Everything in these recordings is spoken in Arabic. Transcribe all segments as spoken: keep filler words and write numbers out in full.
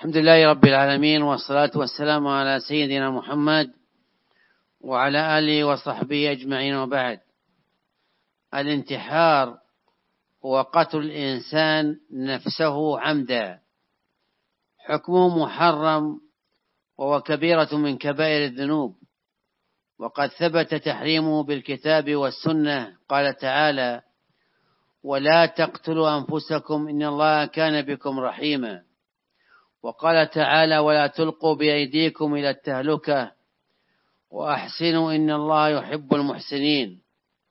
الحمد لله رب العالمين، والصلاة والسلام على سيدنا محمد وعلى آله وصحبه أجمعين، وبعد. الانتحار هو قتل الإنسان نفسه عمدا، حكمه محرم وهو كبيرة من كبائر الذنوب، وقد ثبت تحريمه بالكتاب والسنة. قال تعالى: ولا تقتلوا أنفسكم إن الله كان بكم رحيما. وقال تعالى: ولا تلقوا بأيديكم إلى التهلكة وأحسنوا إن الله يحب المحسنين.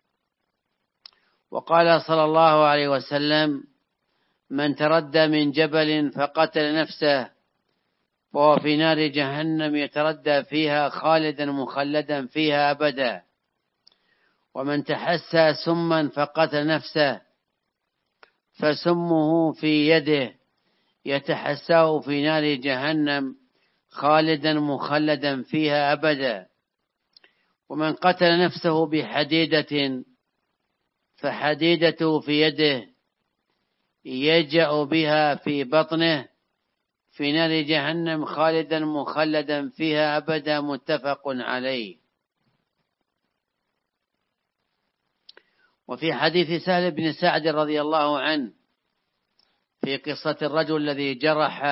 وقال صلى الله عليه وسلم: من تردى من جبل فقتل نفسه فهو في نار جهنم يتردى فيها خالدا مخلدا فيها أبدا. ومن تحسى سما فقتل نفسه فسمه في يده يتحساه في نار جهنم خالدا مخلدا فيها أبدا. ومن قتل نفسه بحديدة فحديدته في يده يجأ بها في بطنه في نار جهنم خالدا مخلدا فيها أبدا. متفق عليه. وفي حديث سهل بن سعد رضي الله عنه في قصة الرجل الذي جرح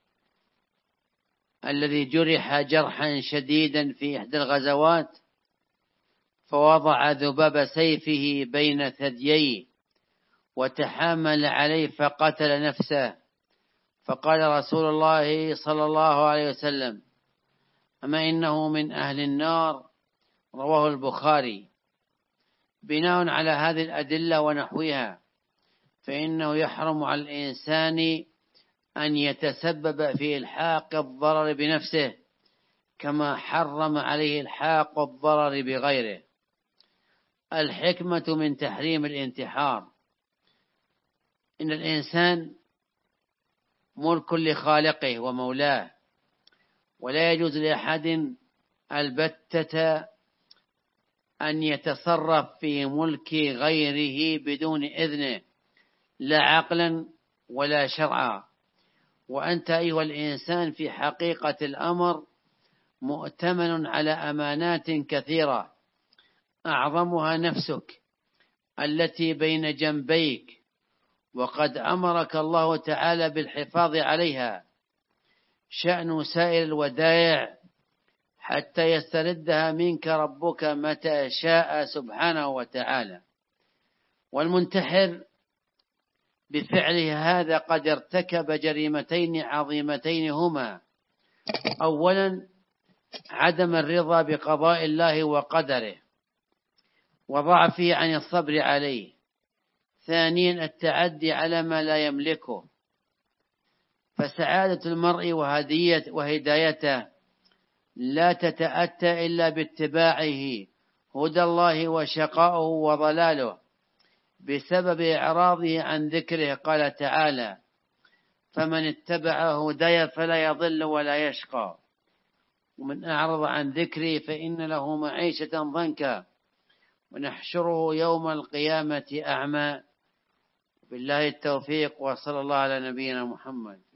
الذي جرح جرحا شديدا في إحدى الغزوات، فوضع ذباب سيفه بين ثدييه وتحامل عليه فقتل نفسه، فقال رسول الله صلى الله عليه وسلم: أما إنه من أهل النار. رواه البخاري. بناء على هذه الأدلة ونحوها، فإنه يحرم على الإنسان أن يتسبب في إلحاق الضرر بنفسه، كما حرم عليه إلحاق الضرر بغيره. الحكمة من تحريم الانتحار: إن الإنسان ملك لخالقه ومولاه، ولا يجوز لأحد البتة أن يتصرف في ملك غيره بدون إذنه، لا عقلا ولا شرعا. وأنت أيها الإنسان في حقيقة الأمر مؤتمن على أمانات كثيرة، أعظمها نفسك التي بين جنبيك، وقد أمرك الله تعالى بالحفاظ عليها. شأن سائر الودائع حتى يستردها منك ربك متى شاء سبحانه وتعالى. والمنتحر بفعله هذا قد ارتكب جريمتين عظيمتين، هما: أولا عدم الرضا بقضاء الله وقدره وضعفه عن الصبر عليه. ثانيا التعدي على ما لا يملكه. فسعادة المرء وهدايته لا تتأتى إلا باتباعه هدى الله، وشقاؤه وضلاله بسبب إعراضه عن ذكره. قال تعالى: فمن اتبع هداي فلا يضل ولا يشقى، ومن أعرض عن ذكري فإن له معيشة ضنكا ونحشره يوم القيامة أعمى. بالله التوفيق، وصلى الله على نبينا محمد.